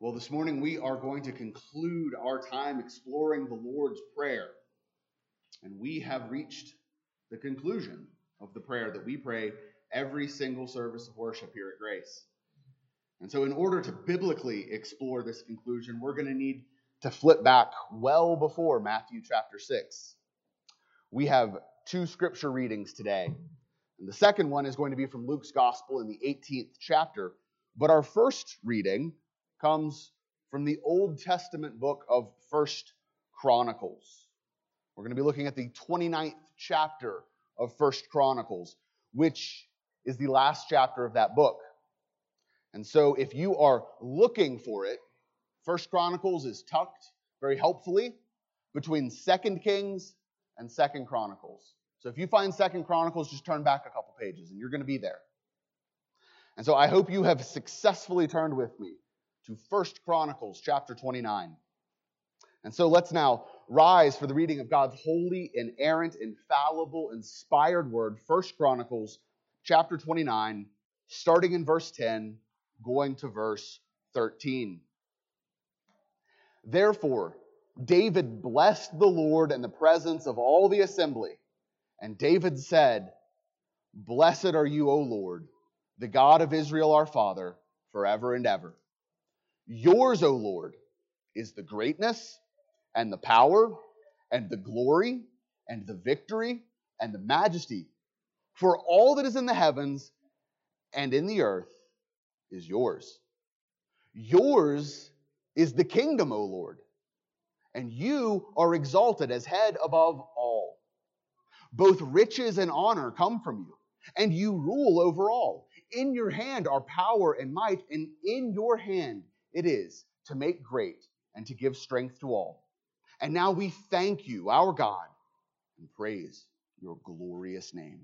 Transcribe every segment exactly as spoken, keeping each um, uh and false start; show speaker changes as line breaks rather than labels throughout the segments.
Well, this morning we are going to conclude our time exploring the Lord's Prayer. And we have reached the conclusion of the prayer that we pray every single service of worship here at Grace. And so in order to biblically explore this conclusion, we're going to need to flip back well before Matthew chapter six. We have two scripture readings today. And the second one is going to be from Luke's Gospel in the eighteenth chapter. But our first reading comes from the Old Testament book of First Chronicles. We're going to be looking at the twenty-ninth chapter of First Chronicles, which is the last chapter of that book. And so if you are looking for it, First Chronicles is tucked very helpfully between Second Kings and Second Chronicles. So if you find Second Chronicles, just turn back a couple pages and you're going to be there. And so I hope you have successfully turned with me to First Chronicles chapter twenty-nine. And so let's now rise for the reading of God's holy, inerrant, infallible, inspired word, First Chronicles chapter twenty-nine, starting in verse ten, going to verse thirteen. Therefore, David blessed the Lord in the presence of all the assembly. And David said, Blessed are you, O Lord, the God of Israel our Father, forever and ever. Yours, O Lord, is the greatness and the power and the glory and the victory and the majesty. For all that is in the heavens and in the earth is yours. Yours is the kingdom, O Lord, and you are exalted as head above all. Both riches and honor come from you, and you rule over all. In your hand are power and might, and in your hand it is to make great and to give strength to all. And now we thank you, our God, and praise your glorious name.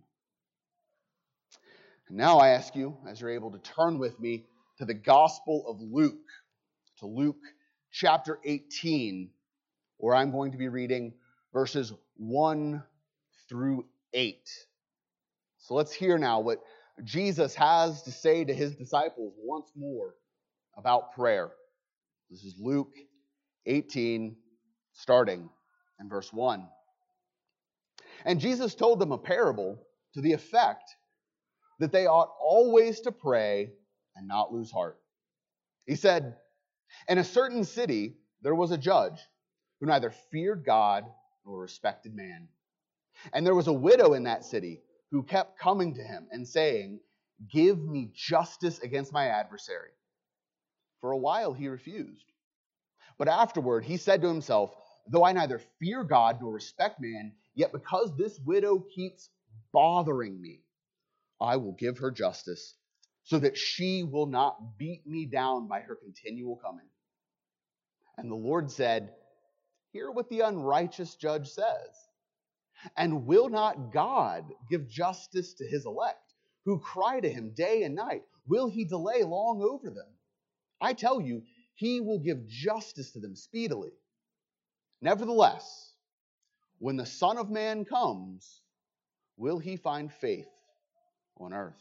And now I ask you, as you're able to turn with me to the Gospel of Luke, to Luke chapter eighteen, where I'm going to be reading verses one through eight. So let's hear now what Jesus has to say to his disciples once more about prayer. This is Luke eighteen, starting in verse one. And Jesus told them a parable to the effect that they ought always to pray and not lose heart. He said, In a certain city there was a judge who neither feared God nor respected man. And there was a widow in that city who kept coming to him and saying, Give me justice against my adversary. For a while he refused. But afterward he said to himself, Though I neither fear God nor respect man, yet because this widow keeps bothering me, I will give her justice, so that she will not beat me down by her continual coming. And the Lord said, Hear what the unrighteous judge says. And will not God give justice to his elect, who cry to him day and night? Will he delay long over them? I tell you, he will give justice to them speedily. Nevertheless, when the Son of Man comes, will he find faith on earth?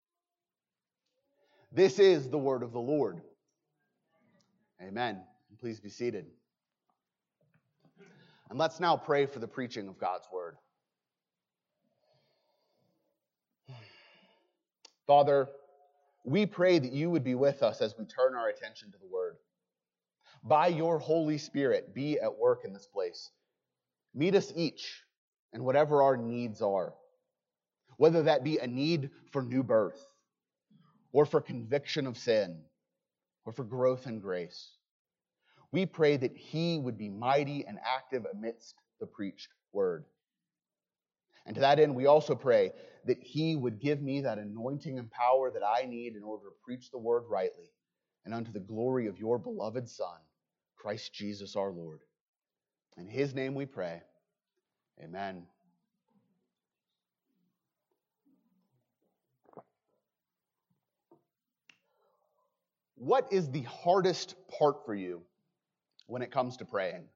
This is the word of the Lord. Amen. Please be seated. And let's now pray for the preaching of God's word. Father, we pray that you would be with us as we turn our attention to the word. By your Holy Spirit, be at work in this place. Meet us each in whatever our needs are, whether that be a need for new birth, or for conviction of sin, or for growth in grace. We pray that he would be mighty and active amidst the preached word. And to that end, we also pray that he would give me that anointing and power that I need in order to preach the word rightly, and unto the glory of your beloved Son, Christ Jesus our Lord. In his name we pray. Amen. What is the hardest part for you when it comes to praying?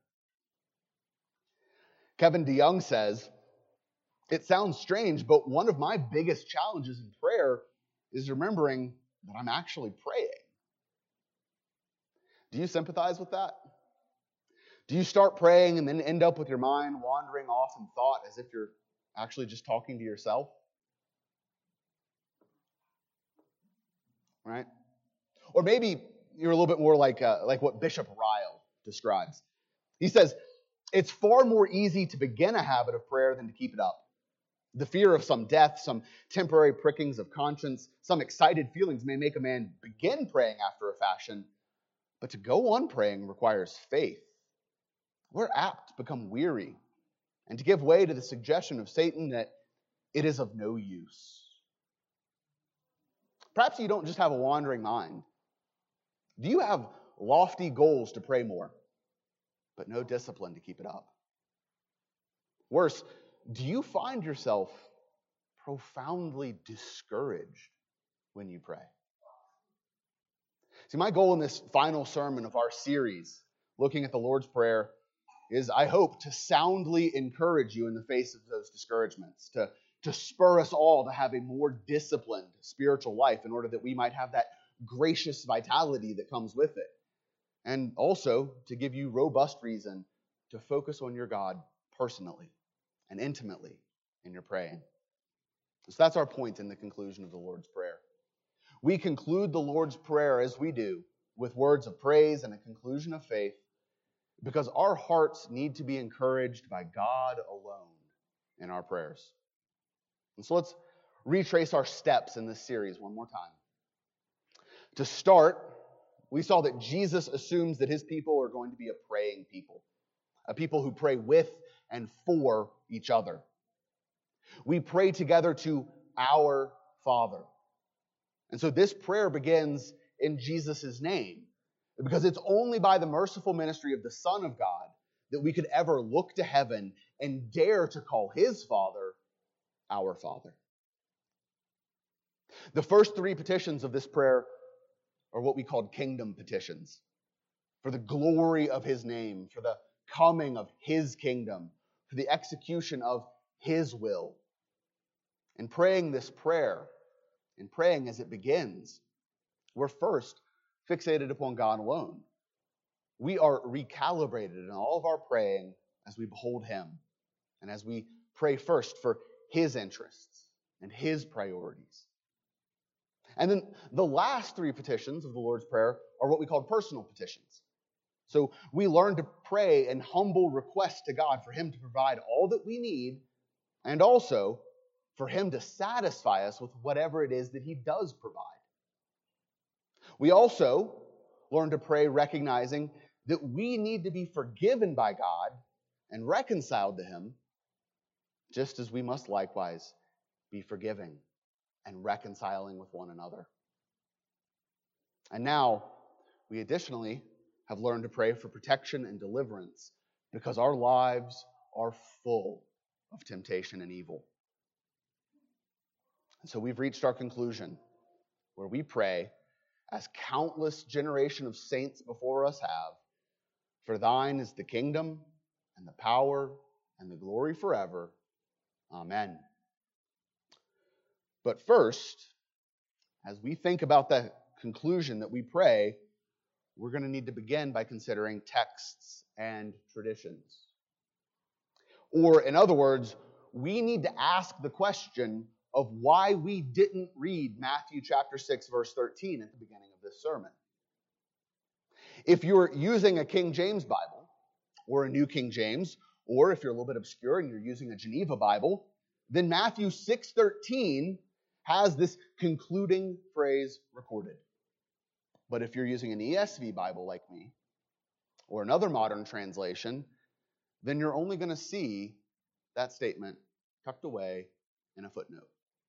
Kevin DeYoung says, It sounds strange, but one of my biggest challenges in prayer is remembering that I'm actually praying. Do you sympathize with that? Do you start praying and then end up with your mind wandering off in thought as if you're actually just talking to yourself? Right? Or maybe you're a little bit more like uh, like what Bishop Ryle describes. He says, it's far more easy to begin a habit of prayer than to keep it up. The fear of some death, some temporary prickings of conscience, some excited feelings may make a man begin praying after a fashion, but to go on praying requires faith. We're apt to become weary and to give way to the suggestion of Satan that it is of no use. Perhaps you don't just have a wandering mind. Do you have lofty goals to pray more, but no discipline to keep it up? Worse, do you find yourself profoundly discouraged when you pray? See, my goal in this final sermon of our series, looking at the Lord's Prayer, is I hope to soundly encourage you in the face of those discouragements, to, to spur us all to have a more disciplined spiritual life in order that we might have that gracious vitality that comes with it. And also to give you robust reason to focus on your God personally and intimately in your praying. So that's our point in the conclusion of the Lord's Prayer. We conclude the Lord's Prayer as we do with words of praise and a conclusion of faith because our hearts need to be encouraged by God alone in our prayers. And so let's retrace our steps in this series one more time. To start, we saw that Jesus assumes that his people are going to be a praying people, a people who pray with and for each other. We pray together to our Father. And so this prayer begins in Jesus' name, because it's only by the merciful ministry of the Son of God that we could ever look to heaven and dare to call his Father our Father. The first three petitions of this prayer are what we called kingdom petitions, for the glory of his name, for the coming of his kingdom, for the execution of his will. In praying this prayer, in praying as it begins, we're first fixated upon God alone. We are recalibrated in all of our praying as we behold him and as we pray first for his interests and his priorities. And then the last three petitions of the Lord's Prayer are what we call personal petitions. So we learn to pray in humble request to God for him to provide all that we need and also for him to satisfy us with whatever it is that he does provide. We also learn to pray recognizing that we need to be forgiven by God and reconciled to him, just as we must likewise be forgiving and reconciling with one another. And now, we additionally have learned to pray for protection and deliverance because our lives are full of temptation and evil. And so we've reached our conclusion where we pray, as countless generation of saints before us have, for thine is the kingdom and the power and the glory forever. Amen. But first, as we think about the conclusion that we pray, we're going to need to begin by considering texts and traditions. Or, in other words, we need to ask the question of why we didn't read Matthew chapter six, verse thirteen at the beginning of this sermon. If you're using a King James Bible, or a New King James, or if you're a little bit obscure and you're using a Geneva Bible, then Matthew six thirteen has this concluding phrase recorded. But if you're using an E S V Bible like me, or another modern translation, then you're only going to see that statement tucked away in a footnote.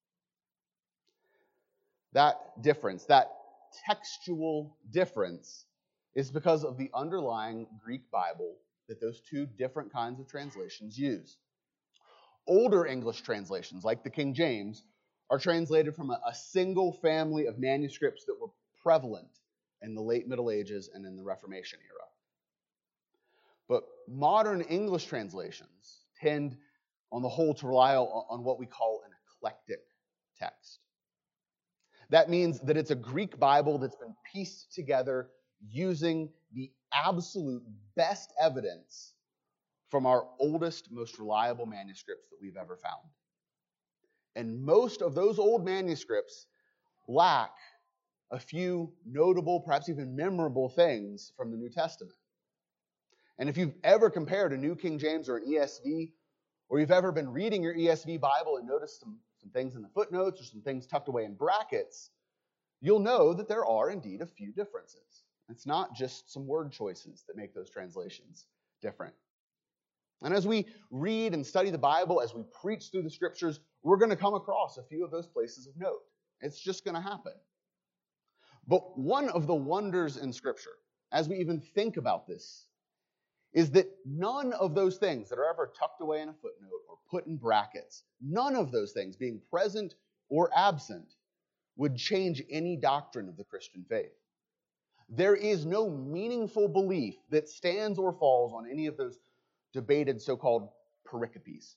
That difference, that textual difference, is because of the underlying Greek Bible that those two different kinds of translations use. Older English translations, like the King James, are translated from a, a single family of manuscripts that were prevalent in the late Middle Ages and in the Reformation era. But modern English translations tend, on the whole, to rely on, on what we call an eclectic text. That means that it's a Greek Bible that's been pieced together using the absolute best evidence from our oldest, most reliable manuscripts that we've ever found. And most of those old manuscripts lack a few notable, perhaps even memorable things from the New Testament. And if you've ever compared a New King James or an E S V, or you've ever been reading your E S V Bible and noticed some, some things in the footnotes or some things tucked away in brackets, you'll know that there are indeed a few differences. It's not just some word choices that make those translations different. And as we read and study the Bible, as we preach through the Scriptures, we're going to come across a few of those places of note. It's just going to happen. But one of the wonders in Scripture, as we even think about this, is that none of those things that are ever tucked away in a footnote or put in brackets, none of those things being present or absent, would change any doctrine of the Christian faith. There is no meaningful belief that stands or falls on any of those debated so-called pericopes.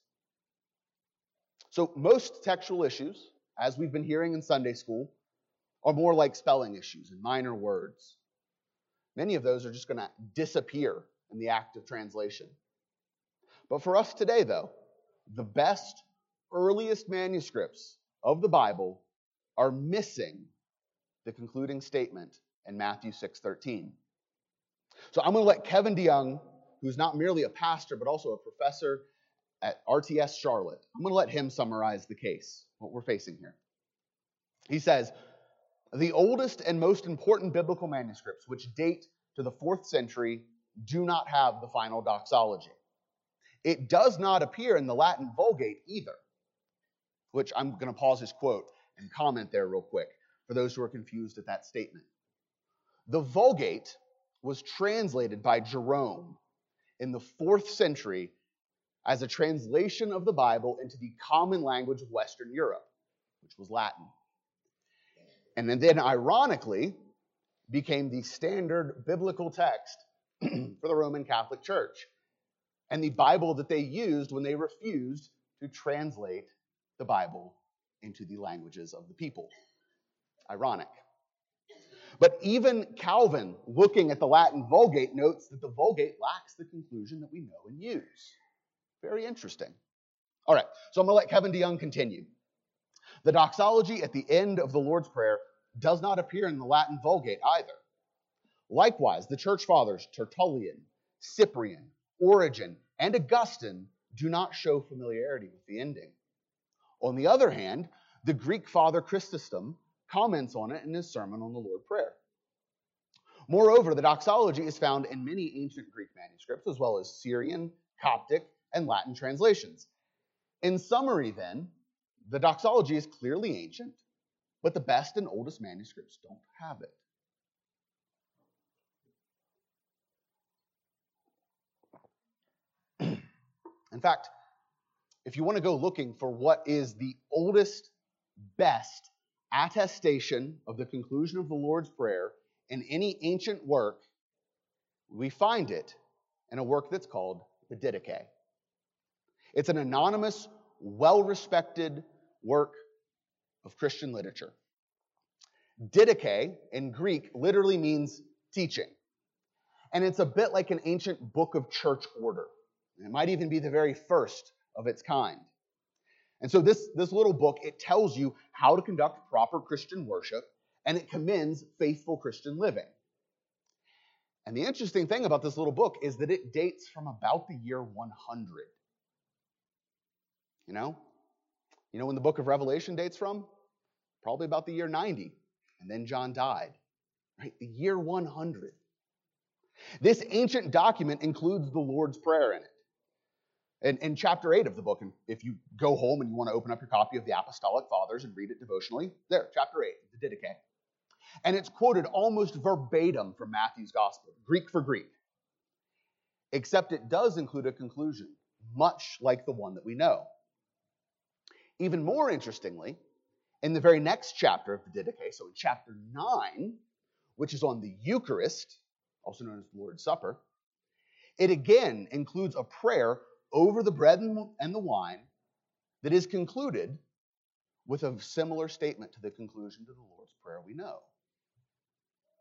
So most textual issues, as we've been hearing in Sunday school, are more like spelling issues and minor words. Many of those are just going to disappear in the act of translation. But for us today, though, the best, earliest manuscripts of the Bible are missing the concluding statement in Matthew six thirteen. So I'm going to let Kevin DeYoung, who's not merely a pastor, but also a professor at R T S Charlotte, I'm going to let him summarize the case, what we're facing here. He says, the oldest and most important biblical manuscripts, which date to the fourth century, do not have the final doxology. It does not appear in the Latin Vulgate either, which I'm going to pause his quote and comment there real quick for those who are confused at that statement. The Vulgate was translated by Jerome in the fourth century as a translation of the Bible into the common language of Western Europe, which was Latin. And then, ironically, became the standard biblical text for the Roman Catholic Church, and the Bible that they used when they refused to translate the Bible into the languages of the people. Ironic. But even Calvin, looking at the Latin Vulgate, notes that the Vulgate lacks the conclusion that we know and use. Very interesting. All right, so I'm going to let Kevin DeYoung continue. The doxology at the end of the Lord's Prayer does not appear in the Latin Vulgate either. Likewise, the church fathers Tertullian, Cyprian, Origen, and Augustine do not show familiarity with the ending. On the other hand, the Greek father Chrysostom comments on it in his sermon on the Lord's Prayer. Moreover, the doxology is found in many ancient Greek manuscripts, as well as Syrian, Coptic, and Latin translations. In summary, then, the doxology is clearly ancient, but the best and oldest manuscripts don't have it. In fact, if you want to go looking for what is the oldest, best attestation of the conclusion of the Lord's Prayer in any ancient work, we find it in a work that's called the Didache. It's an anonymous, well-respected work of Christian literature. Didache in Greek literally means teaching. And it's a bit like an ancient book of church order. It might even be the very first of its kind. And so this, this little book, it tells you how to conduct proper Christian worship, and it commends faithful Christian living. And the interesting thing about this little book is that it dates from about the year one hundred. You know? You know when the book of Revelation dates from? Probably about the year ninety. And then John died. Right? The year one hundred. This ancient document includes the Lord's Prayer in it. And in chapter eight of the book, and if you go home and you want to open up your copy of the Apostolic Fathers and read it devotionally, there, chapter eight, the Didache. And it's quoted almost verbatim from Matthew's Gospel, Greek for Greek. Except it does include a conclusion, much like the one that we know. Even more interestingly, in the very next chapter of the Didache, so in chapter nine, which is on the Eucharist, also known as the Lord's Supper, it again includes a prayer over the bread and the wine that is concluded with a similar statement to the conclusion to the Lord's Prayer we know. It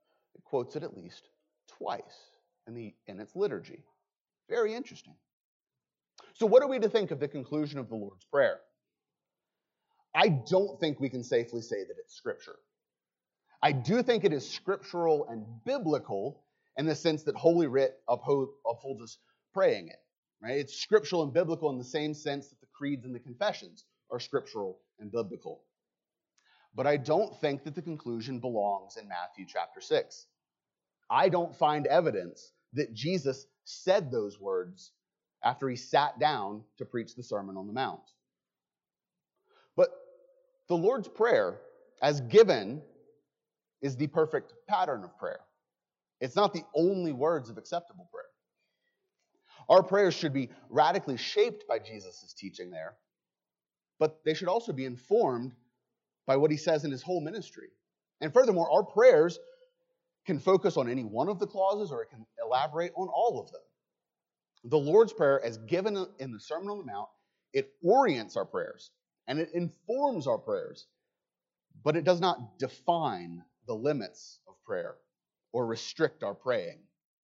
quotes it at least twice in, the, in its liturgy. Very interesting. So what are we to think of the conclusion of the Lord's Prayer? I don't think we can safely say that it's Scripture. I do think it is scriptural and biblical in the sense that Holy Writ uphold, upholds us praying it. Right? It's scriptural and biblical in the same sense that the creeds and the confessions are scriptural and biblical. But I don't think that the conclusion belongs in Matthew chapter six. I don't find evidence that Jesus said those words after he sat down to preach the Sermon on the Mount. But the Lord's Prayer, as given, is the perfect pattern of prayer. It's not the only words of acceptable prayer. Our prayers should be radically shaped by Jesus' teaching there, but they should also be informed by what he says in his whole ministry. And furthermore, our prayers can focus on any one of the clauses or it can elaborate on all of them. The Lord's Prayer, as given in the Sermon on the Mount, it orients our prayers and it informs our prayers, but it does not define the limits of prayer or restrict our praying.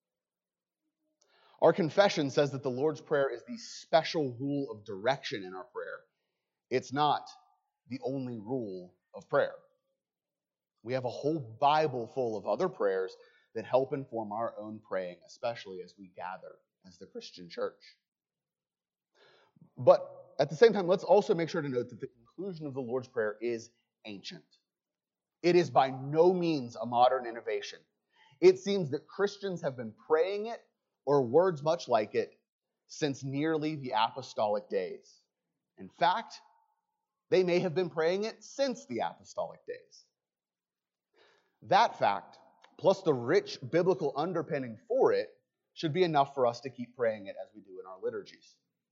Our confession says that the Lord's Prayer is the special rule of direction in our prayer. It's not the only rule of prayer. We have a whole Bible full of other prayers that help inform our own praying, especially as we gather as the Christian church. But at the same time, let's also make sure to note that the conclusion of the Lord's Prayer is ancient. It is by no means a modern innovation. It seems that Christians have been praying it, or words much like it, since nearly the apostolic days. In fact, they may have been praying it since the apostolic days. That fact, plus the rich biblical underpinning for it, should be enough for us to keep praying it as we do in our liturgies.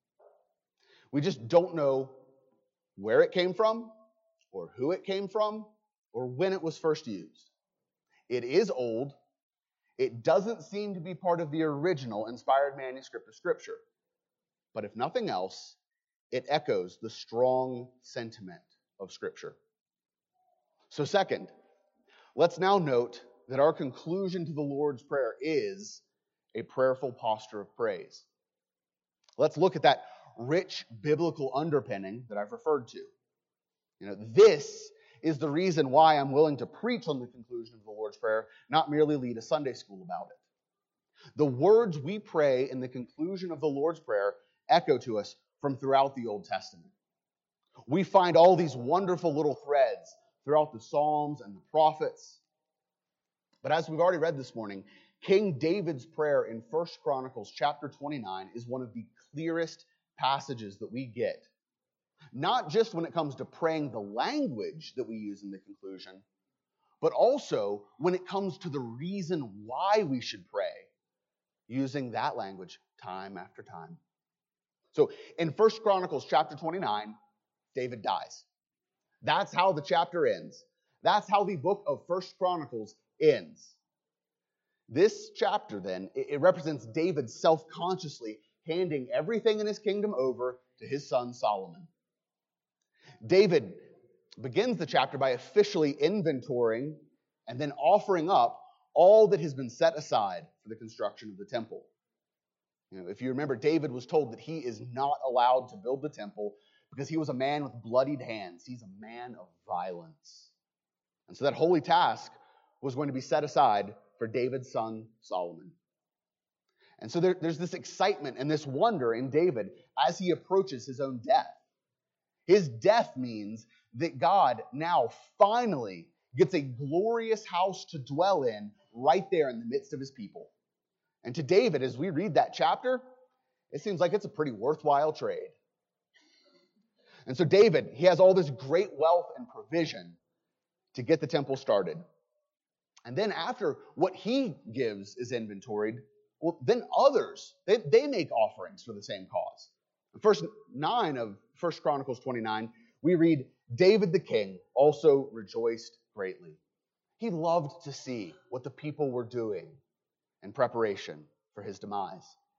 We just don't know where it came from, or who it came from, or when it was first used. It is old. It doesn't seem to be part of the original inspired manuscript of Scripture. But if nothing else, it echoes the strong sentiment of Scripture. So second, let's now note that our conclusion to the Lord's Prayer is a prayerful posture of praise. Let's look at that rich biblical underpinning that I've referred to. You know, this is the reason why I'm willing to preach on the conclusion of the Lord's Prayer, not merely lead a Sunday school about it. The words we pray in the conclusion of the Lord's Prayer echo to us from throughout the Old Testament. We find all these wonderful little threads throughout the Psalms and the prophets. But as we've already read this morning, King David's prayer in First Chronicles chapter twenty-nine is one of the clearest passages that we get. Not just when it comes to praying the language that we use in the conclusion, but also when it comes to the reason why we should pray, using that language time after time. So in First Chronicles chapter twenty-nine, David dies. That's how the chapter ends. That's how the book of First Chronicles ends. This chapter then, it represents David self-consciously handing everything in his kingdom over to his son Solomon. David begins the chapter by officially inventorying and then offering up all that has been set aside for the construction of the temple. You know, if you remember, David was told that he is not allowed to build the temple because he was a man with bloodied hands. He's a man of violence. And so that holy task was going to be set aside for David's son Solomon. And so there, there's this excitement and this wonder in David as he approaches his own death. His death means that God now finally gets a glorious house to dwell in right there in the midst of his people. And to David, as we read that chapter, it seems like it's a pretty worthwhile trade. And so David, he has all this great wealth and provision to get the temple started. And then after what he gives is inventoried, well, then others, they, they make offerings for the same cause. In verse nine of First Chronicles twenty-nine, we read, David the king also rejoiced greatly. He loved to see what the people were doing in preparation for his demise.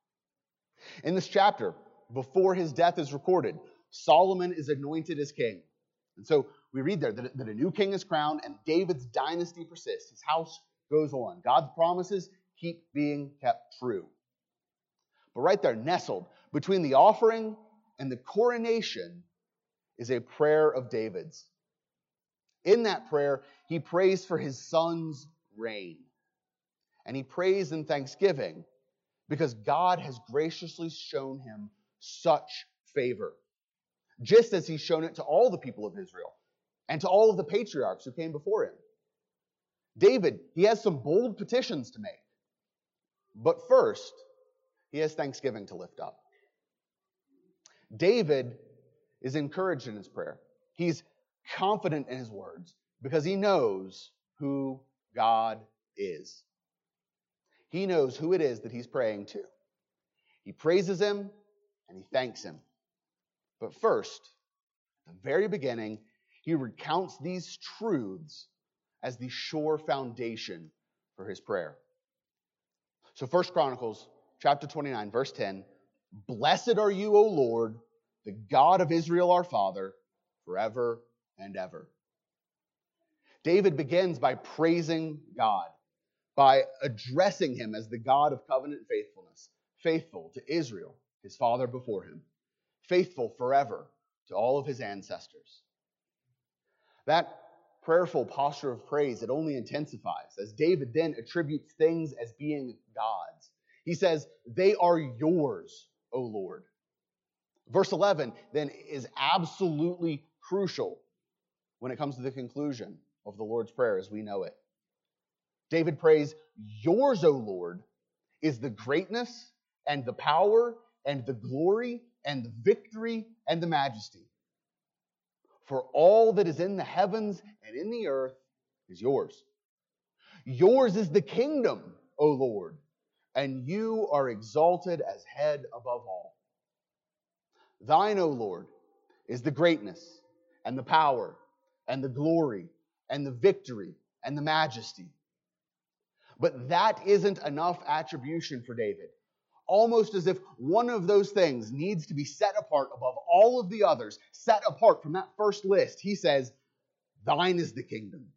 In this chapter, before his death is recorded, Solomon is anointed as king. And so we read there that, that a new king is crowned and David's dynasty persists. His house goes on. God's promises keep being kept true. But right there, nestled between the offering and the coronation, is a prayer of David's. In that prayer, he prays for his son's reign. And he prays in thanksgiving because God has graciously shown him such favor, just as he's shown it to all the people of Israel and to all of the patriarchs who came before him. David, he has some bold petitions to make. But first, he has thanksgiving to lift up. David is encouraged in his prayer. He's confident in his words because he knows who God is. He knows who it is that he's praying to. He praises him and he thanks him. But first, at the very beginning, he recounts these truths as the sure foundation for his prayer. So First Chronicles chapter twenty-nine, verse ten, "Blessed are you, O Lord, the God of Israel our Father, forever and ever." David begins by praising God, by addressing him as the God of covenant faithfulness, faithful to Israel, his father before him, faithful forever to all of his ancestors. That prayerful posture of praise, it only intensifies as David then attributes things as being God's. He says, "They are yours, O Lord." Verse eleven then is absolutely crucial when it comes to the conclusion of the Lord's Prayer as we know it. David prays, "Yours, O Lord, is the greatness and the power and the glory and the victory and the majesty. For all that is in the heavens and in the earth is yours. Yours is the kingdom, O Lord, and you are exalted as head above all. Thine, O Lord, is the greatness and the power and the glory and the victory and the majesty." But that isn't enough attribution for David. Almost as if one of those things needs to be set apart above all of the others, set apart from that first list. He says, "Thine is the kingdom."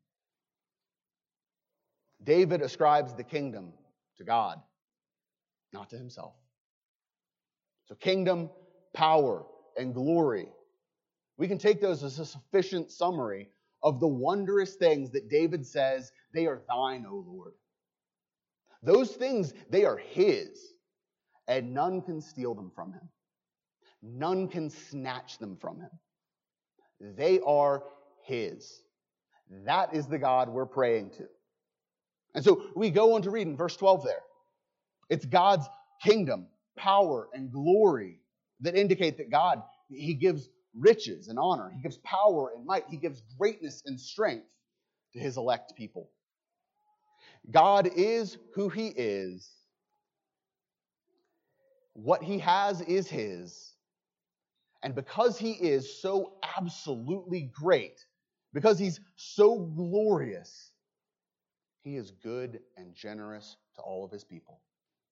David ascribes the kingdom to God, not to himself. So kingdom, power, and glory, we can take those as a sufficient summary of the wondrous things that David says, "They are thine, O Lord." Those things, they are his, and none can steal them from him. None can snatch them from him. They are his. That is the God we're praying to. And so we go on to read in verse twelve there. It's God's kingdom, power, and glory that indicate that God, he gives riches and honor. He gives power and might. He gives greatness and strength to his elect people. God is who he is. What he has is his. And because he is so absolutely great, because he's so glorious, he is good and generous to all of his people.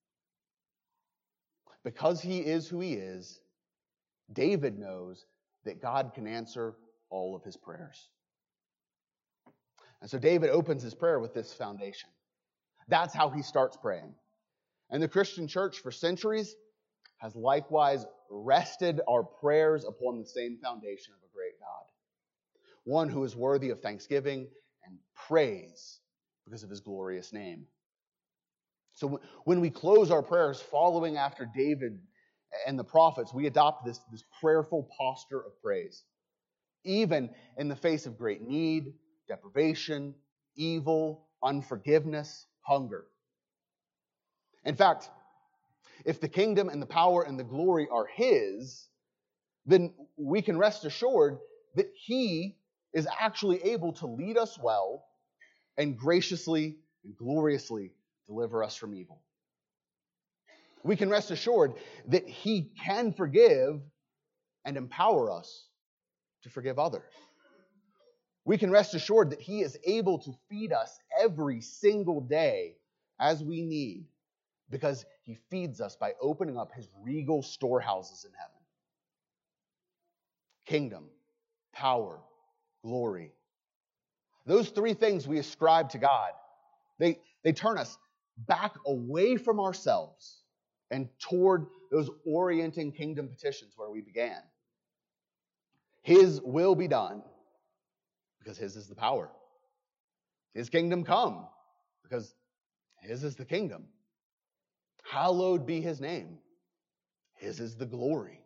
Because he is who he is, David knows that God can answer all of his prayers. And so David opens his prayer with this foundation. That's how he starts praying. And the Christian church for centuries has likewise rested our prayers upon the same foundation of a great God. One who is worthy of thanksgiving and praise because of his glorious name. So when we close our prayers following after David and the prophets, we adopt this, this prayerful posture of praise. Even in the face of great need, deprivation, evil, unforgiveness, hunger. In fact, if the kingdom and the power and the glory are his, then we can rest assured that he is actually able to lead us well and graciously and gloriously deliver us from evil. We can rest assured that he can forgive and empower us to forgive others. We can rest assured that he is able to feed us every single day as we need, because he feeds us by opening up his regal storehouses in heaven. Kingdom, power, glory. Those three things we ascribe to God. They, They turn us back away from ourselves and toward those orienting kingdom petitions where we began. His will be done, because His is the power. His kingdom come, because His is the kingdom. Hallowed be His name. His is the glory.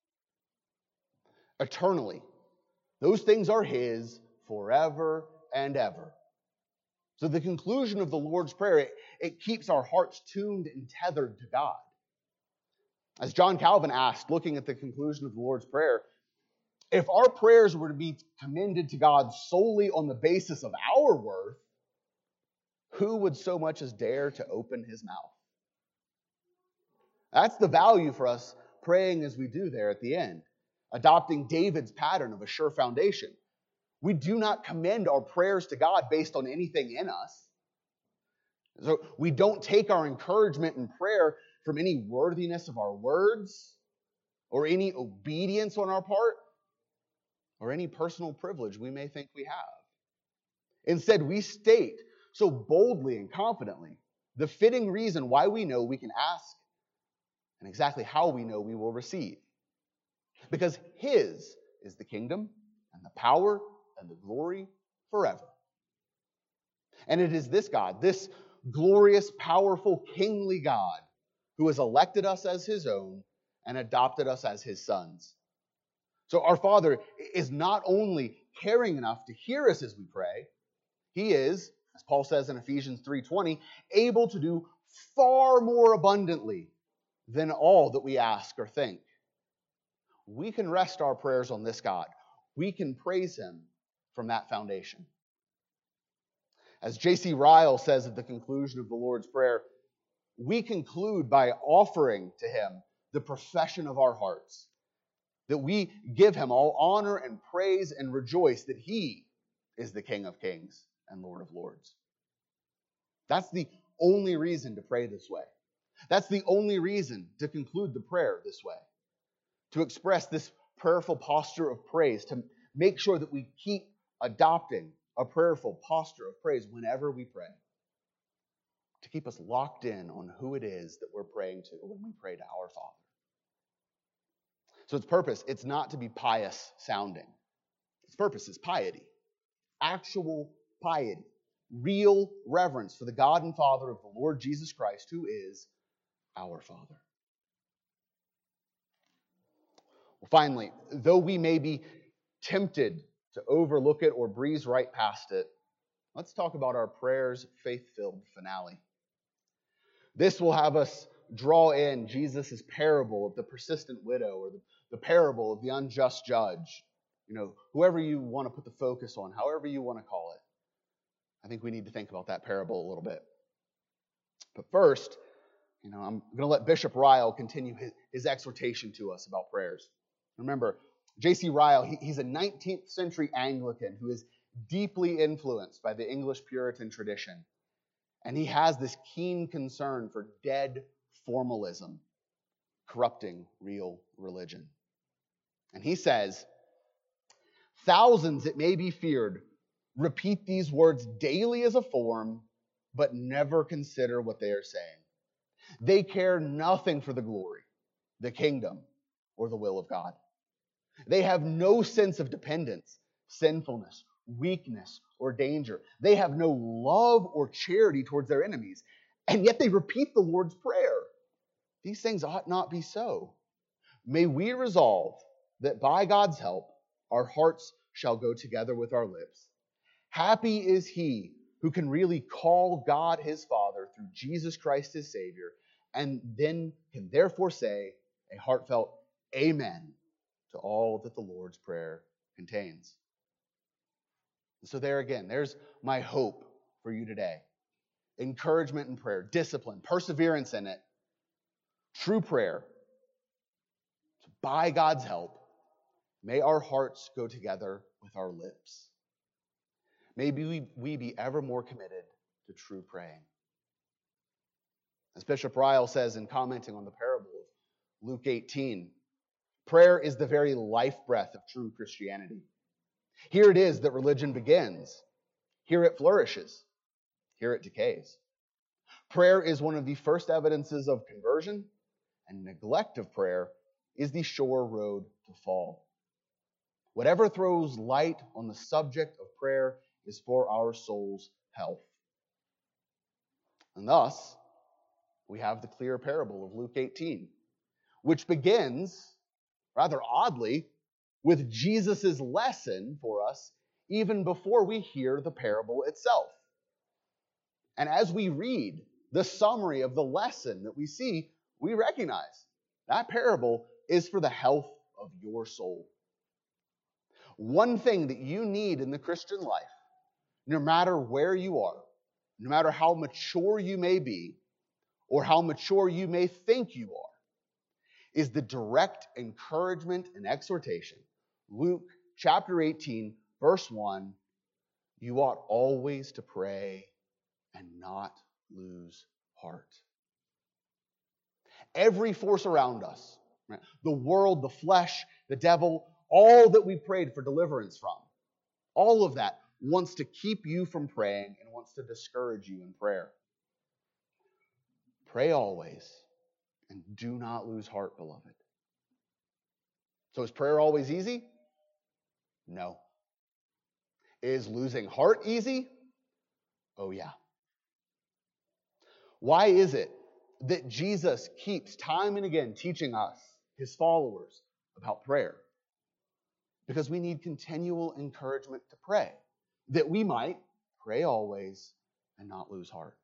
Eternally, those things are His forever and ever. So the conclusion of the Lord's Prayer, it, it keeps our hearts tuned and tethered to God. As John Calvin asked, looking at the conclusion of the Lord's Prayer, if our prayers were to be commended to God solely on the basis of our worth, who would so much as dare to open his mouth? That's the value for us praying as we do there at the end, adopting David's pattern of a sure foundation. We do not commend our prayers to God based on anything in us. So we don't take our encouragement in prayer from any worthiness of our words or any obedience on our part or any personal privilege we may think we have. Instead, we state so boldly and confidently the fitting reason why we know we can ask and exactly how we know we will receive. Because His is the kingdom and the power and the glory forever. And it is this God, this glorious, powerful, kingly God, who has elected us as His own and adopted us as His sons. So our Father is not only caring enough to hear us as we pray, He is, as Paul says in Ephesians three twenty, able to do far more abundantly than all that we ask or think. We can rest our prayers on this God. We can praise Him from that foundation. As J C Ryle says at the conclusion of the Lord's Prayer, we conclude by offering to Him the profession of our hearts, that we give Him all honor and praise and rejoice that He is the King of kings and Lord of lords. That's the only reason to pray this way. That's the only reason to conclude the prayer this way, to express this prayerful posture of praise, to make sure that we keep adopting a prayerful posture of praise whenever we pray, to keep us locked in on who it is that we're praying to when we pray to our Father. So its purpose, it's not to be pious sounding. Its purpose is piety, actual piety, real reverence for the God and Father of the Lord Jesus Christ, who is our Father. Well, finally, though we may be tempted to overlook it or breeze right past it, let's talk about our prayer's faith-filled finale. This will have us draw in Jesus' parable of the persistent widow or the, the parable of the unjust judge. You know, whoever you want to put the focus on, however you want to call it. I think we need to think about that parable a little bit. But first, you know, I'm going to let Bishop Ryle continue his, his exhortation to us about prayers. Remember, J C Ryle, he, he's a nineteenth century Anglican who is deeply influenced by the English Puritan tradition. And he has this keen concern for dead formalism, corrupting real religion. And he says, thousands, it may be feared, repeat these words daily as a form, but never consider what they are saying. They care nothing for the glory, the kingdom, or the will of God. They have no sense of dependence, sinfulness, weakness, or danger. They have no love or charity towards their enemies, and yet they repeat the Lord's Prayer. These things ought not be so. May we resolve that by God's help, our hearts shall go together with our lips. Happy is he who can really call God his Father through Jesus Christ his Savior, and then can therefore say a heartfelt amen to all that the Lord's Prayer contains. And so there again, there's my hope for you today. Encouragement in prayer, discipline, perseverance in it, true prayer. So by God's help, may our hearts go together with our lips. May we, we be ever more committed to true praying. As Bishop Ryle says in commenting on the parable of Luke eighteen, prayer is the very life breath of true Christianity. Here it is that religion begins. Here it flourishes. Here it decays. Prayer is one of the first evidences of conversion, and neglect of prayer is the sure road to fall. Whatever throws light on the subject of prayer is for our soul's health. And thus, we have the clear parable of Luke eighteen, which begins, rather oddly, with Jesus' lesson for us even before we hear the parable itself. And as we read the summary of the lesson that we see, we recognize that parable is for the health of your soul. One thing that you need in the Christian life, no matter where you are, no matter how mature you may be, or how mature you may think you are, is the direct encouragement and exhortation. Luke chapter eighteen, verse one, you ought always to pray and not lose heart. Every force around us, right, the world, the flesh, the devil, all that we prayed for deliverance from, all of that wants to keep you from praying and wants to discourage you in prayer. Pray always and do not lose heart, beloved. So is prayer always easy? No. Is losing heart easy? Oh yeah. Why is it that Jesus keeps time and again teaching us, his followers, about prayer? Because we need continual encouragement to pray, that we might pray always and not lose heart.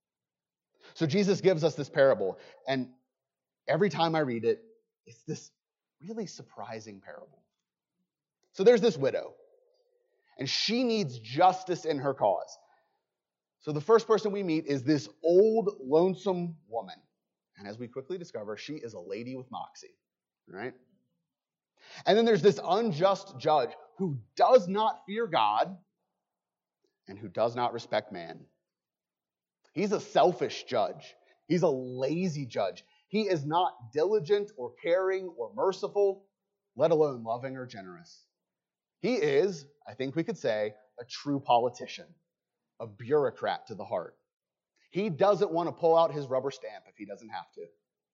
So Jesus gives us this parable, and every time I read it, it's this really surprising parable. So there's this widow, and she needs justice in her cause. So the first person we meet is this old, lonesome woman. And as we quickly discover, she is a lady with moxie, right? And then there's this unjust judge who does not fear God and who does not respect man. He's a selfish judge. He's a lazy judge. He is not diligent or caring or merciful, let alone loving or generous. He is, I think we could say, a true politician, a bureaucrat to the heart. He doesn't want to pull out his rubber stamp if he doesn't have to.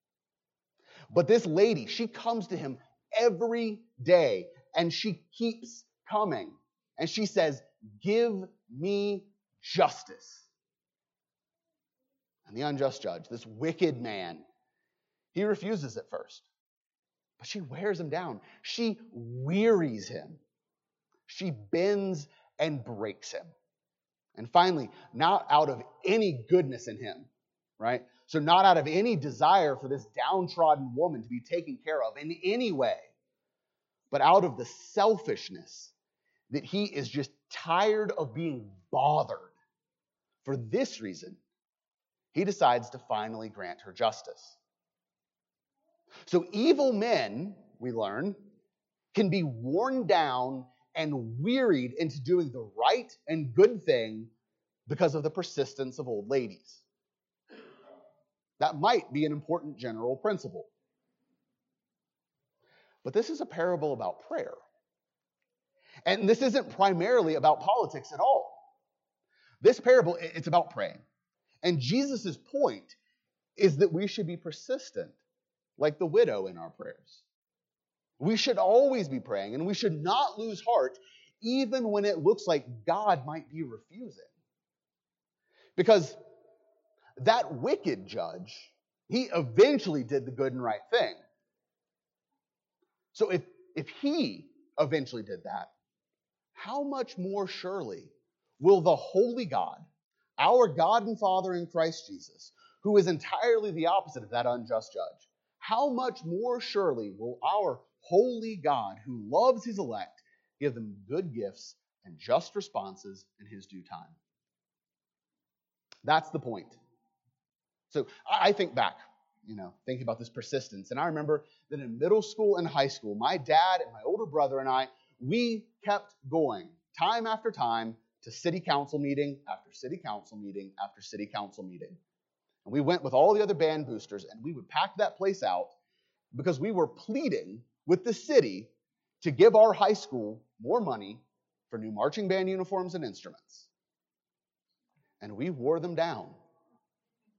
But this lady, she comes to him every day, and she keeps coming. And she says, "Give me justice." And the unjust judge, this wicked man, he refuses at first. But she wears him down. She wearies him. She bends and breaks him. And finally, not out of any goodness in him, right? So not out of any desire for this downtrodden woman to be taken care of in any way, but out of the selfishness that he is just tired of being bothered. For this reason, he decides to finally grant her justice. So evil men, we learn, can be worn down and wearied into doing the right and good thing because of the persistence of old ladies. That might be an important general principle. But this is a parable about prayer. And this isn't primarily about politics at all. This parable, it's about praying. And Jesus' point is that we should be persistent, like the widow in our prayers. We should always be praying, and we should not lose heart, even when it looks like God might be refusing. Because that wicked judge, he eventually did the good and right thing. So if, if he eventually did that, how much more surely will the holy God, our God and Father in Christ Jesus, who is entirely the opposite of that unjust judge, how much more surely will our holy God, who loves his elect, give them good gifts and just responses in his due time? That's the point. So I think back, you know, thinking about this persistence. And I remember that in middle school and high school, my dad and my older brother and I, we kept going time after time to city council meeting after city council meeting after city council meeting. And we went with all the other band boosters, and we would pack that place out because we were pleading with the city to give our high school more money for new marching band uniforms and instruments. And we wore them down.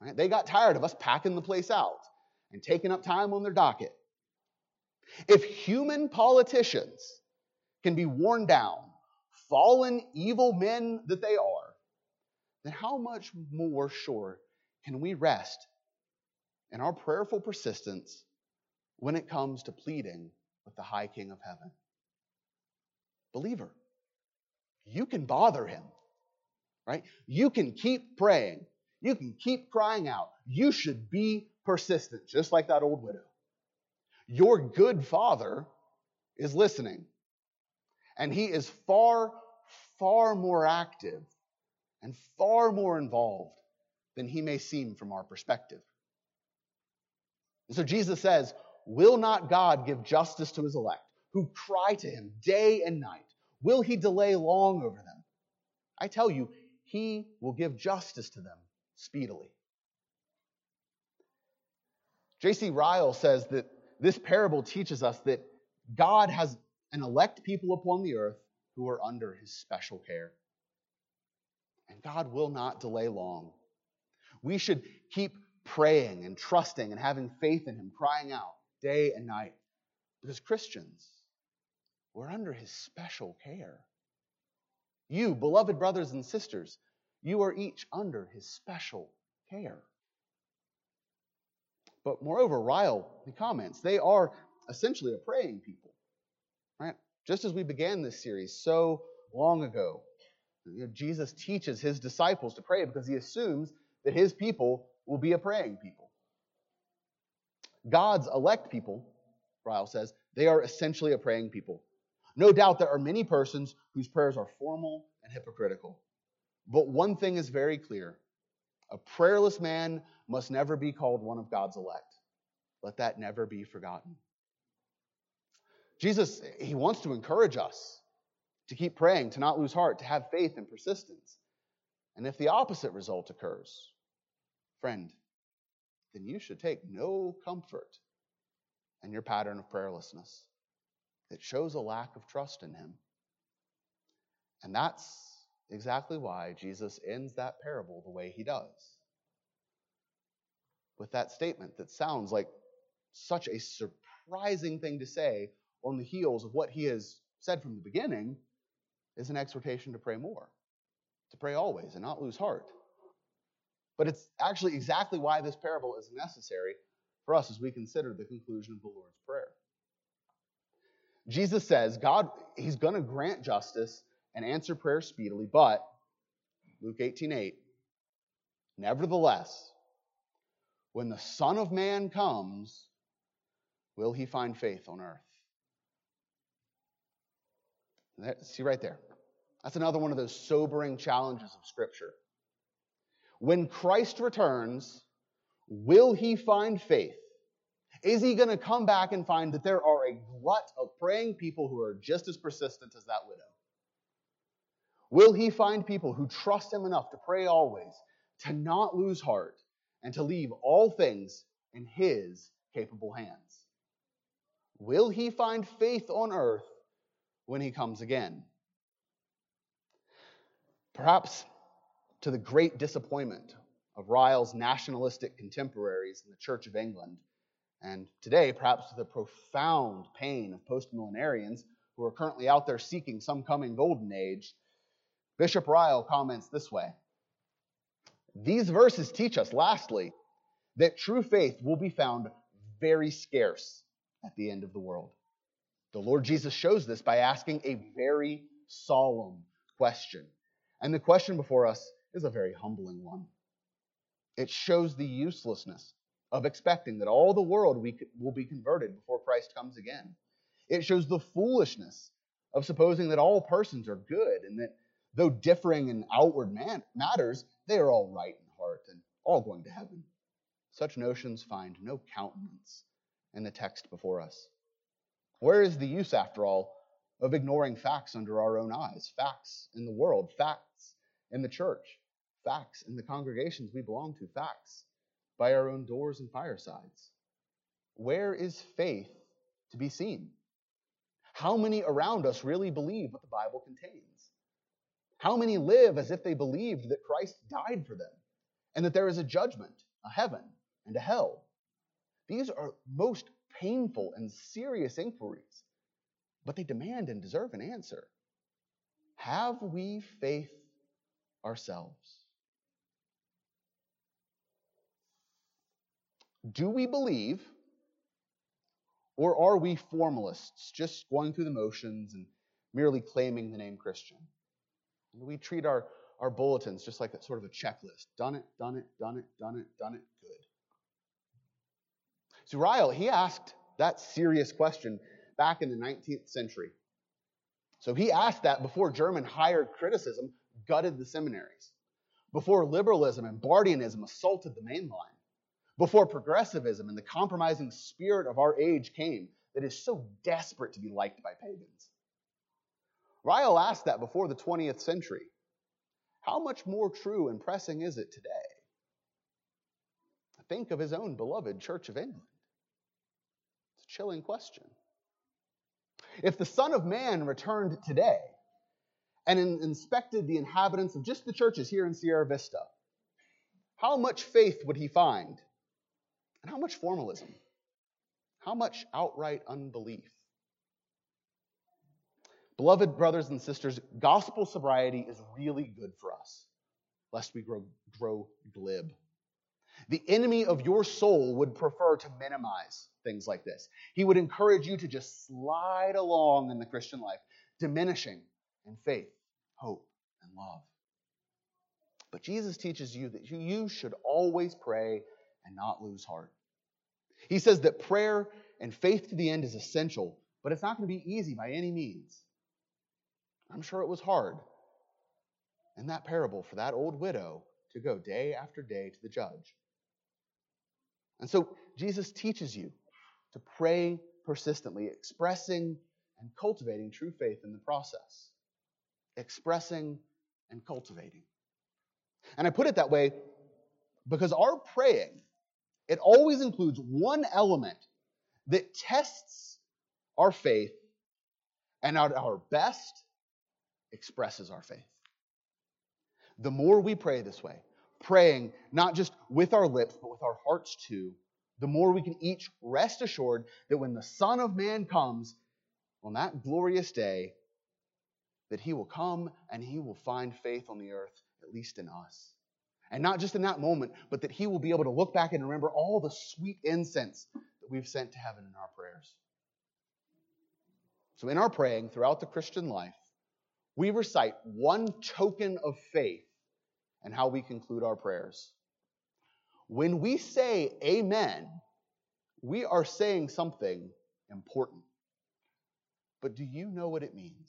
Right? They got tired of us packing the place out and taking up time on their docket. If human politicians can be worn down, fallen, evil men that they are, then how much more sure can we rest in our prayerful persistence when it comes to pleading with the high King of heaven? Believer, you can bother him, right? You can keep praying. You can keep crying out. You should be persistent, just like that old widow. Your good Father is listening, and he is far, far more active and far more involved than he may seem from our perspective. And so Jesus says, will not God give justice to his elect, who cry to him day and night? Will he delay long over them? I tell you, he will give justice to them speedily. J C Ryle says that this parable teaches us that God has an elect people upon the earth who are under his special care. And God will not delay long. We should keep praying and trusting and having faith in him, crying out day and night. Because Christians, we're under his special care. You, beloved brothers and sisters, you are each under his special care. But moreover, Ryle, he comments, they are essentially a praying people. Right? Just as we began this series so long ago, you know, Jesus teaches his disciples to pray because he assumes that his people will be a praying people. God's elect people, Ryle says, they are essentially a praying people. No doubt there are many persons whose prayers are formal and hypocritical. But one thing is very clear. A prayerless man must never be called one of God's elect. Let that never be forgotten. Jesus, he wants to encourage us to keep praying, to not lose heart, to have faith and persistence. And if the opposite result occurs, friend, then you should take no comfort in your pattern of prayerlessness. It shows a lack of trust in him. And that's exactly why Jesus ends that parable the way he does. With that statement that sounds like such a surprising thing to say on the heels of what he has said from the beginning, is an exhortation to pray more, to pray always and not lose heart. But it's actually exactly why this parable is necessary for us as we consider the conclusion of the Lord's Prayer. Jesus says God, he's going to grant justice and answer prayer speedily, but, Luke eighteen eight, nevertheless, when the Son of Man comes, will he find faith on earth? See right there. That's another one of those sobering challenges of Scripture. When Christ returns, will he find faith? Is he going to come back and find that there are a glut of praying people who are just as persistent as that widow? Will he find people who trust him enough to pray always, to not lose heart, and to leave all things in his capable hands? Will he find faith on earth when he comes again? Perhaps to the great disappointment of Ryle's nationalistic contemporaries in the Church of England, and today perhaps to the profound pain of post-millenarians who are currently out there seeking some coming golden age, Bishop Ryle comments this way: these verses teach us, lastly, that true faith will be found very scarce at the end of the world. The Lord Jesus shows this by asking a very solemn question. And the question before us is a very humbling one. It shows the uselessness of expecting that all the world will be converted before Christ comes again. It shows the foolishness of supposing that all persons are good and that though differing in outward man- matters, they are all right in heart and all going to heaven. Such notions find no countenance in the text before us. Where is the use, after all, of ignoring facts under our own eyes? Facts in the world, facts in the church, facts in the congregations we belong to, facts by our own doors and firesides. Where is faith to be seen? How many around us really believe what the Bible contains? How many live as if they believed that Christ died for them and that there is a judgment a heaven, and a hell? These are most painful and serious inquiries, but they demand and deserve an answer. Have we faith ourselves? Do we believe, or are we formalists, just going through the motions and merely claiming the name Christian? Do we treat our, our bulletins just like a sort of a checklist? Done it, done it, done it, done it, done it, good. So Ryle, he asked that serious question back in the nineteenth century. So he asked that before German higher criticism gutted the seminaries, before liberalism and Bardianism assaulted the main line, before progressivism and the compromising spirit of our age came that is so desperate to be liked by pagans. Ryle asked that before the twentieth century. How much more true and pressing is it today? Think of his own beloved Church of England. It's a chilling question. If the Son of Man returned today and in- inspected the inhabitants of just the churches here in Sierra Vista, how much faith would he find? And how much formalism? How much outright unbelief? Beloved brothers and sisters, gospel sobriety is really good for us, lest we grow, grow glib. The enemy of your soul would prefer to minimize things like this. He would encourage you to just slide along in the Christian life, diminishing in faith, hope, and love. But Jesus teaches you that you should always pray and not lose heart. He says that prayer and faith to the end is essential, but it's not going to be easy by any means. I'm sure it was hard in that parable for that old widow to go day after day to the judge. And so Jesus teaches you to pray persistently, expressing and cultivating true faith in the process. Expressing and cultivating. And I put it that way because our praying, it always includes one element that tests our faith and at our best expresses our faith. The more we pray this way, praying not just with our lips, but with our hearts too, the more we can each rest assured that when the Son of Man comes on that glorious day, that he will come and he will find faith on the earth, at least in us. And not just in that moment, but that he will be able to look back and remember all the sweet incense that we've sent to heaven in our prayers. So in our praying throughout the Christian life, we recite one token of faith and how we conclude our prayers. When we say amen, we are saying something important. But do you know what it means?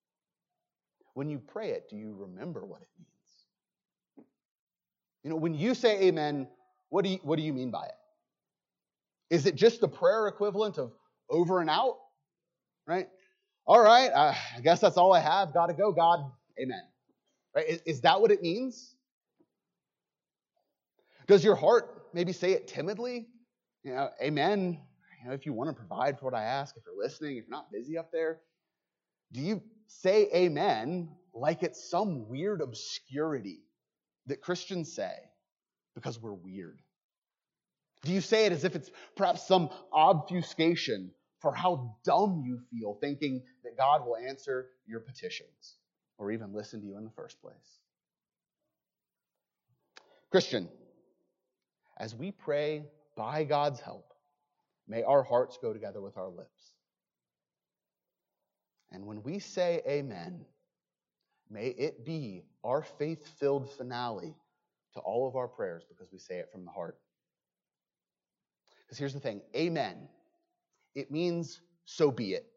When you pray it, do you remember what it means? You know, when you say amen, what do you, what do you mean by it? Is it just the prayer equivalent of over and out? Right? All right, uh, I guess that's all I have. Got to go, God. Amen. Right? Is, is that what it means? Does your heart maybe say it timidly? You know, amen. You know, if you want to provide for what I ask, if you're listening, if you're not busy up there, do you say amen like it's some weird obscurity that Christians say because we're weird? Do you say it as if it's perhaps some obfuscation for how dumb you feel, thinking that God will answer your petitions or even listen to you in the first place? Christian, as we pray by God's help, may our hearts go together with our lips. And when we say amen, may it be our faith-filled finale to all of our prayers because we say it from the heart. Because here's the thing, amen, it means so be it.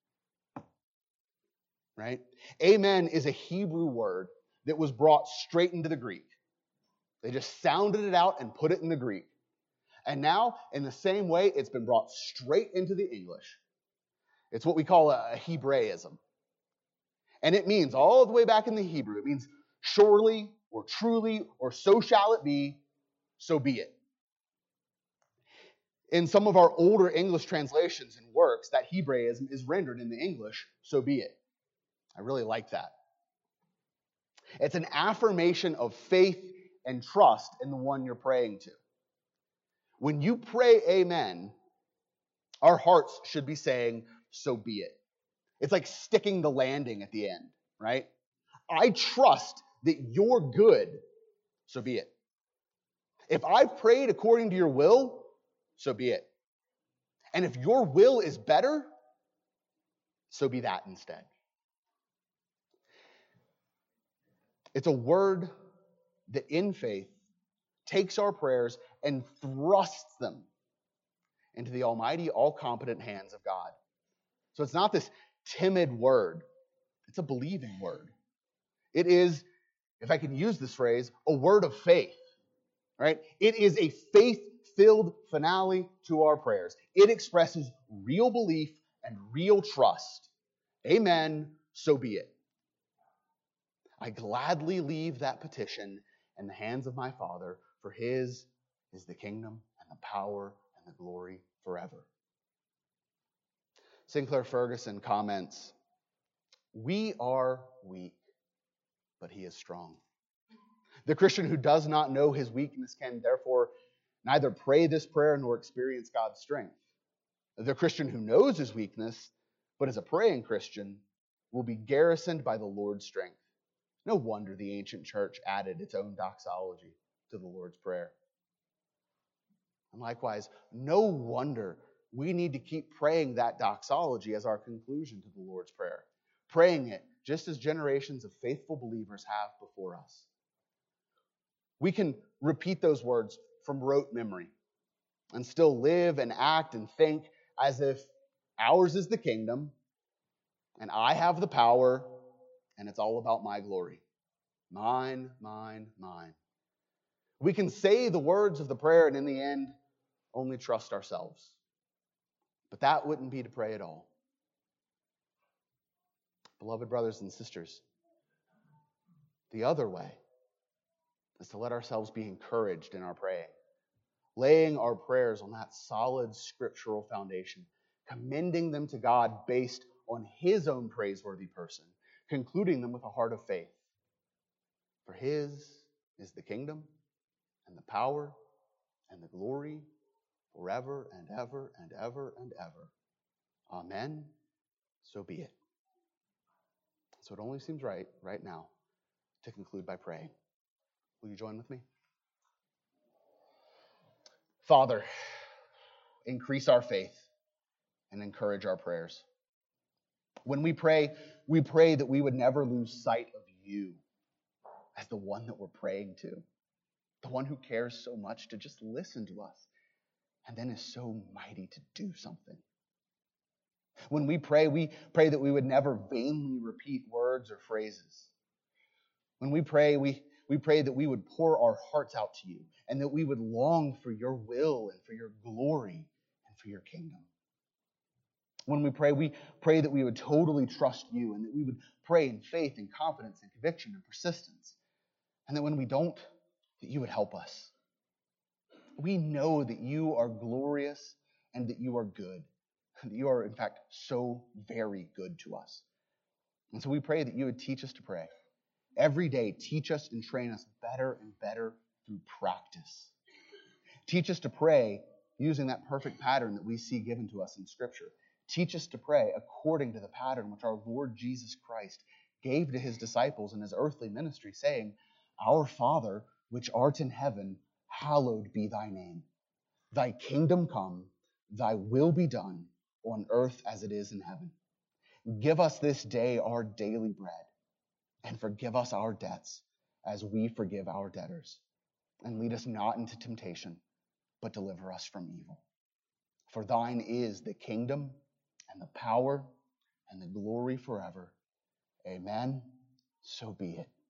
Right? Amen is a Hebrew word that was brought straight into the Greek. They just sounded it out and put it in the Greek. And now, in the same way, it's been brought straight into the English. It's what we call a Hebraism. And it means, all the way back in the Hebrew, it means surely or truly or so shall it be, so be it. In some of our older English translations and works, that Hebraism is rendered in the English, so be it. I really like that. It's an affirmation of faith and trust in the one you're praying to. When you pray amen, our hearts should be saying, so be it. It's like sticking the landing at the end, right? I trust that you're good, so be it. If I've prayed according to your will, so be it. And if your will is better, so be that instead. It's a word that in faith takes our prayers and thrusts them into the almighty, all-competent hands of God. So it's not this timid word. It's a believing word. It is, if I can use this phrase, a word of faith. Right? It is a faith-filled finale to our prayers. It expresses real belief and real trust. Amen, so be it. I gladly leave that petition in the hands of my Father, for his is the kingdom and the power and the glory forever. Sinclair Ferguson comments, we are weak, but he is strong. The Christian who does not know his weakness can therefore neither pray this prayer nor experience God's strength. The Christian who knows his weakness, but is a praying Christian, will be garrisoned by the Lord's strength. No wonder the ancient church added its own doxology to the Lord's Prayer. And likewise, no wonder we need to keep praying that doxology as our conclusion to the Lord's Prayer, praying it just as generations of faithful believers have before us. We can repeat those words from rote memory and still live and act and think as if ours is the kingdom and I have the power and it's all about my glory. Mine, mine, mine. We can say the words of the prayer and in the end only trust ourselves. But that wouldn't be to pray at all. Beloved brothers and sisters, the other way is to let ourselves be encouraged in our praying, laying our prayers on that solid scriptural foundation, commending them to God based on his own praiseworthy person, concluding them with a heart of faith. For his is the kingdom and the power and the glory forever and ever and ever and ever. Amen. So be it. So it only seems right, right now, to conclude by praying. Will you join with me? Father, increase our faith and encourage our prayers. When we pray, we pray that we would never lose sight of you as the one that we're praying to, the one who cares so much to just listen to us and then is so mighty to do something. When we pray, we pray that we would never vainly repeat words or phrases. When we pray, we We pray that we would pour our hearts out to you and that we would long for your will and for your glory and for your kingdom. When we pray, we pray that we would totally trust you and that we would pray in faith and confidence and conviction and persistence. And that when we don't, that you would help us. We know that you are glorious and that you are good. That you are, in fact, so very good to us. And so we pray that you would teach us to pray. Every day, teach us and train us better and better through practice. Teach us to pray using that perfect pattern that we see given to us in Scripture. Teach us to pray according to the pattern which our Lord Jesus Christ gave to his disciples in his earthly ministry, saying, Our Father, which art in heaven, hallowed be thy name. Thy kingdom come, thy will be done, on earth as it is in heaven. Give us this day our daily bread. And forgive us our debts as we forgive our debtors. And lead us not into temptation, but deliver us from evil. For thine is the kingdom and the power and the glory forever. Amen. So be it.